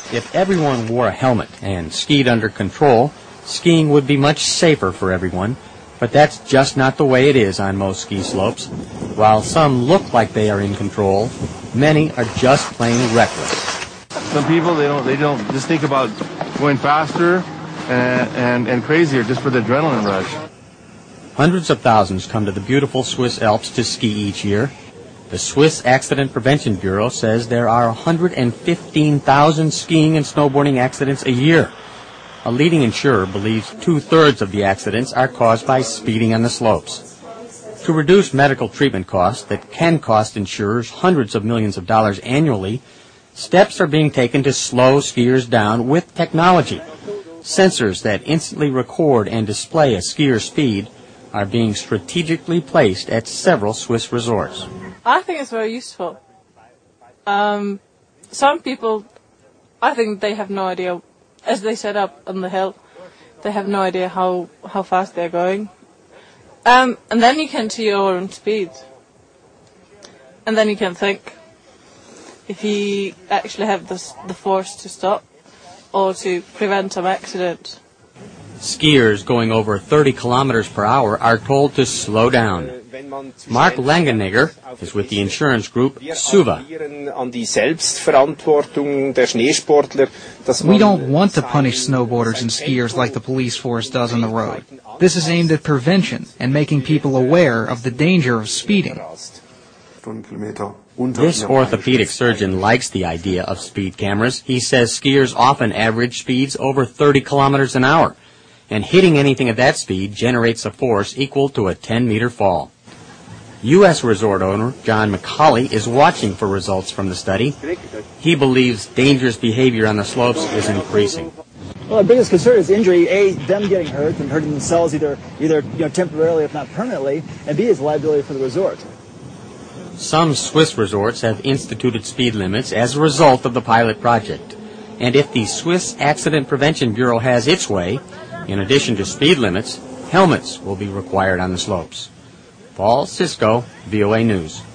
If everyone wore a helmet and skied under control, skiing would be much safer for everyone, but that's just not the way it is on most ski slopes. While some look like they are in control, many are just plain reckless. Some people, they don't just think about going faster and crazier just for the adrenaline rush. Hundreds of thousands come to the beautiful Swiss Alps to ski each year. The Swiss Accident Prevention Bureau says there are 115,000 skiing and snowboarding accidents a year. A leading insurer believes 2/3 of the accidents are caused by speeding on the slopes. To reduce medical treatment costs that can cost insurers hundreds of millions of dollars annually, steps are being taken to slow skiers down with technology. Sensors that instantly record and display a skier's speed are being strategically placed at several Swiss resorts. I think it's very useful. Some people, I think they have no idea, as they set up on the hill, they have no idea how fast they're going. And then you can see your own speed. And then you can think if you actually have the force to stop or to prevent some accident. Skiers going over 30 kilometers per hour are told to slow down. Mark Langenegger is with the insurance group SUVA. We don't want to punish snowboarders and skiers like the police force does on the road. This is aimed at prevention and making people aware of the danger of speeding. This orthopedic surgeon likes the idea of speed cameras. He says skiers often average speeds over 30 kilometers an hour, and hitting anything at that speed generates a force equal to a 10-meter fall. U.S. resort owner John McCauley is watching for results from the study. He believes dangerous behavior on the slopes is increasing. Well, our biggest concern is injury, A, them getting hurt and hurting themselves either temporarily if not permanently, and B, is liability for the resort. Some Swiss resorts have instituted speed limits as a result of the pilot project. And if the Swiss Accident Prevention Bureau has its way, in addition to speed limits, helmets will be required on the slopes. Paul Cisco, VOA News.